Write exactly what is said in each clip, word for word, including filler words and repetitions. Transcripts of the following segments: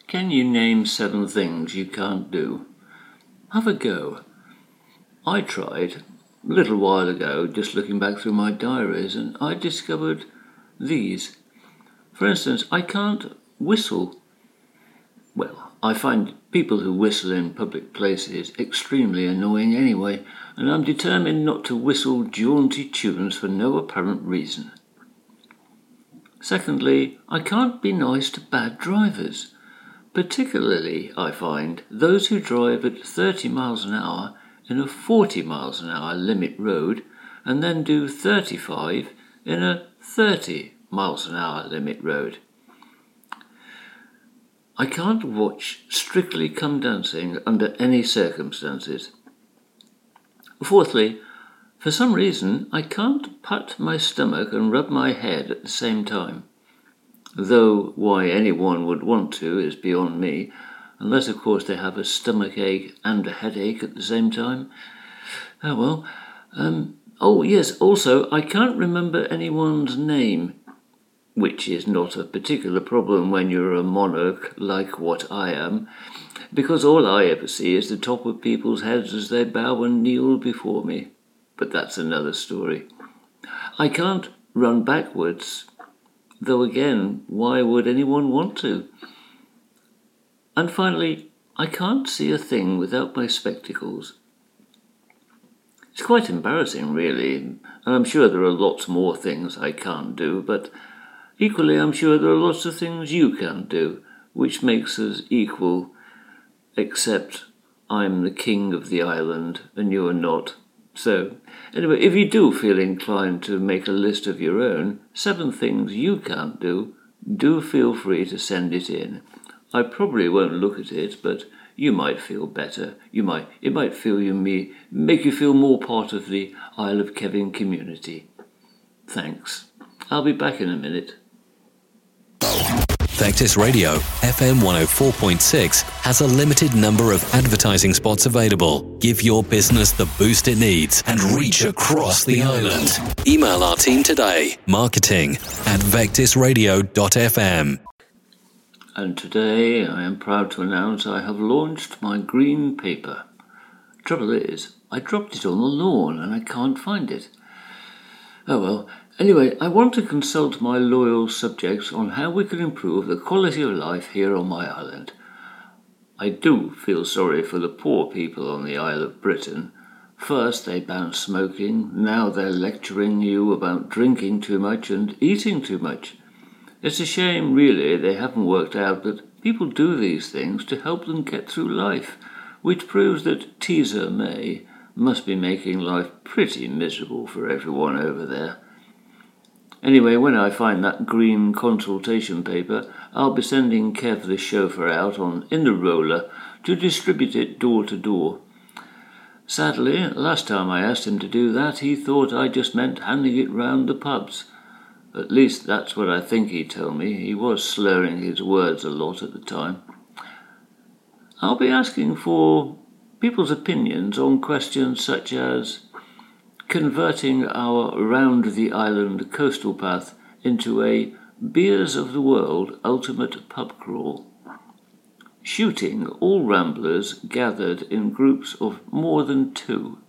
Can you name seven things you can't do? Have a go. I tried a little while ago, just looking back through my diaries, and I discovered these. For instance, I can't whistle. Well, I find people who whistle in public places extremely annoying anyway, and I'm determined not to whistle jaunty tunes for no apparent reason. Secondly, I can't be nice to bad drivers. Particularly, I find, those who drive at thirty miles an hour in a forty miles an hour limit road and then do thirty-five in a thirty miles an hour limit road. I can't watch Strictly Come Dancing under any circumstances. Fourthly, for some reason, I can't pat my stomach and rub my head at the same time. Though why anyone would want to is beyond me, unless of course they have a stomach ache and a headache at the same time. Oh well. Um, oh yes, also I can't remember anyone's name, which is not a particular problem when you're a monarch like what I am, because all I ever see is the top of people's heads as they bow and kneel before me. But that's another story. I can't run backwards, though again, why would anyone want to? And finally, I can't see a thing without my spectacles. It's quite embarrassing, really, and I'm sure there are lots more things I can't do, but equally I'm sure there are lots of things you can't do, which makes us equal, except I'm the king of the island and you're not. So, anyway, if you do feel inclined to make a list of your own, seven things you can't do, do feel free to send it in. I probably won't look at it, but you might feel better. You might, it might feel you me, make you feel more part of the Isle of Kevin community. Thanks. I'll be back in a minute. Vectis Radio, F M one oh four point six, has a limited number of advertising spots available. Give your business the boost it needs and reach across the island. Email our team today, marketing at vectis radio dot f m. And today I am proud to announce I have launched my green paper. Trouble is, I dropped it on the lawn and I can't find it. Oh well. Anyway, I want to consult my loyal subjects on how we can improve the quality of life here on my island. I do feel sorry for the poor people on the Isle of Britain. First they banned smoking, now they're lecturing you about drinking too much and eating too much. It's a shame, really, they haven't worked out that people do these things to help them get through life, which proves that Theresa May must be making life pretty miserable for everyone over there. Anyway, when I find that green consultation paper, I'll be sending Kev the chauffeur out on in the roller to distribute it door to door. Sadly, last time I asked him to do that, he thought I just meant handing it round the pubs. At least that's what I think he told me. He was slurring his words a lot at the time. I'll be asking for people's opinions on questions such as converting our round-the-island coastal path into a Beers of the World ultimate pub crawl, shooting all ramblers gathered in groups of more than two,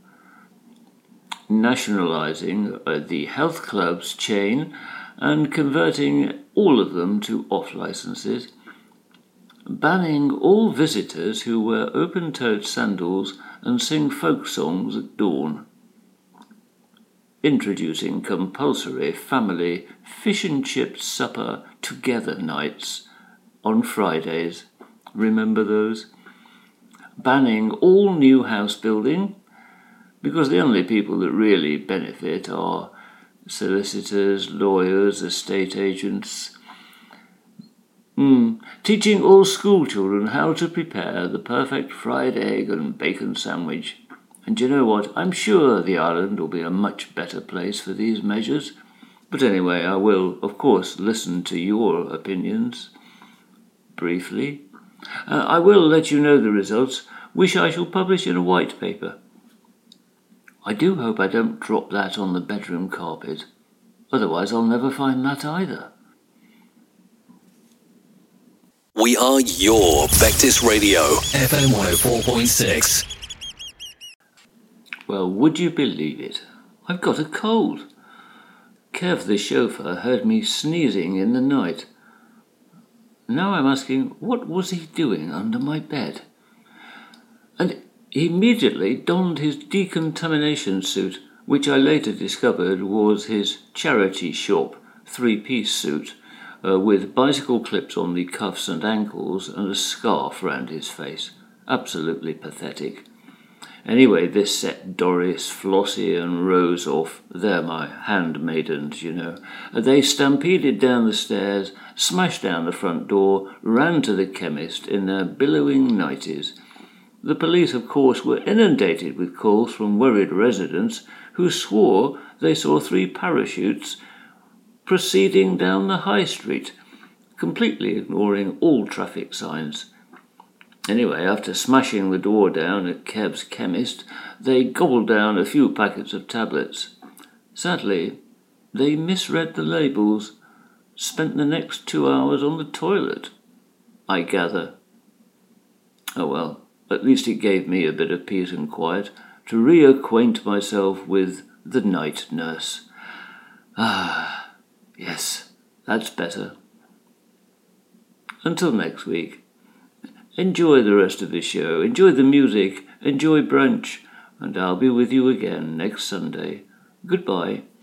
nationalising uh, the health clubs chain and converting all of them to off-licences, banning all visitors who wear open-toed sandals and sing folk songs at dawn, introducing compulsory family fish and chips supper together nights on Fridays. Remember those? Banning all new house building, because the only people that really benefit are solicitors, lawyers, estate agents. Mm. Teaching all school children how to prepare the perfect fried egg and bacon sandwich. And you know what? I'm sure the island will be a much better place for these measures. But anyway, I will, of course, listen to your opinions. Briefly. Uh, I will let you know the results, which I shall publish in a white paper. I do hope I don't drop that on the bedroom carpet. Otherwise I'll never find that either. We are your Vectis Radio, F M one oh four point six. Well, would you believe it? I've got a cold. Kev, the chauffeur, heard me sneezing in the night. Now I'm asking, what was he doing under my bed? And he immediately donned his decontamination suit, which I later discovered was his charity shop three-piece suit, uh, with bicycle clips on the cuffs and ankles and a scarf round his face. Absolutely pathetic. Anyway, this set Doris, Flossie and Rose off. They're my handmaidens, you know. They stampeded down the stairs, smashed down the front door, ran to the chemist in their billowing nighties. The police, of course, were inundated with calls from worried residents who swore they saw three parachutes proceeding down the high street, completely ignoring all traffic signs. Anyway, after smashing the door down at Kev's chemist, they gobbled down a few packets of tablets. Sadly, they misread the labels, spent the next two hours on the toilet, I gather. Oh well, at least it gave me a bit of peace and quiet to reacquaint myself with the night nurse. Ah, yes, that's better. Until next week. Enjoy the rest of the show, enjoy the music, enjoy brunch, and I'll be with you again next Sunday. Goodbye.